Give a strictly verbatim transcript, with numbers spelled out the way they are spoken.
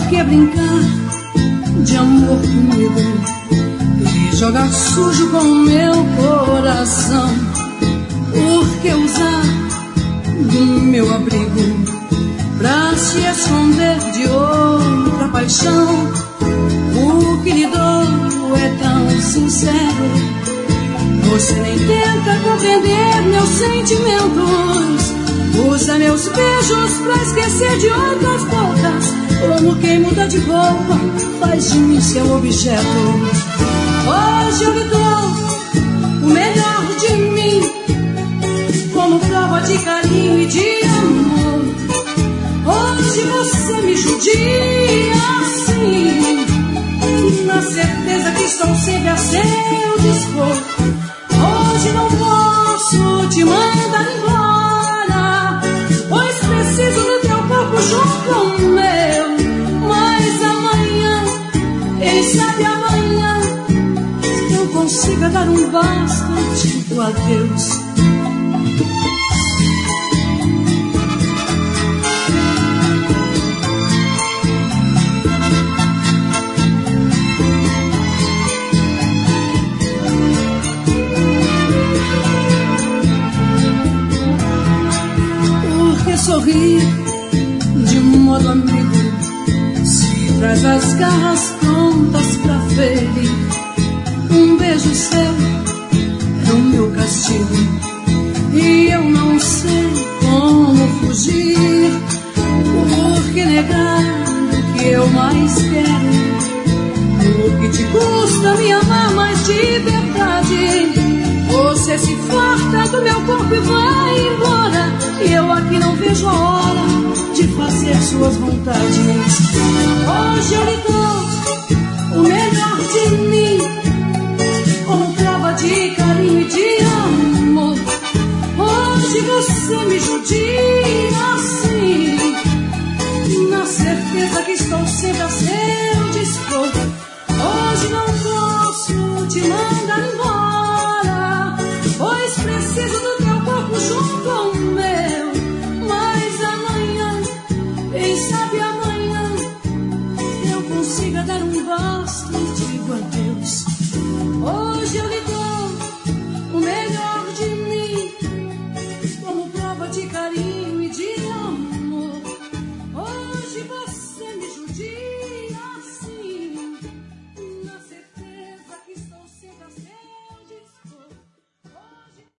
Por que brincar de amor comigo e jogar sujo com meu coração? Por que usar do meu abrigo pra se esconder de outra paixão? O que lhe dou é tão sincero, você nem tenta compreender meus sentimentos. Usa meus beijos pra esquecer de outras bocas, como quem muda de roupa faz de mim seu objeto. Hoje eu lhe dou o melhor de mim, como prova de carinho e de amor. Hoje você me judia assim, na certeza que estou sempre a seu dispor. Hoje não posso te mandar embora, pois preciso do teu corpo junto com o meu. Mas amanhã, quem sabe amanhã, eu consiga dar um basta tipo adeus. Sorrir de modo amigo, se traz as garras prontas pra ferir. Um beijo seu é o meu castigo e eu não sei como fugir. Por que negar o que eu mais quero? O que te custa me amar mais de verdade? Você se farta do meu corpo e vai embora, e eu aqui não vejo a hora de fazer suas vontades. Hoje eu lhe dou o melhor de mim, como prova de carinho e de amor. Hoje você me judia assim, na certeza que estou sempre a ser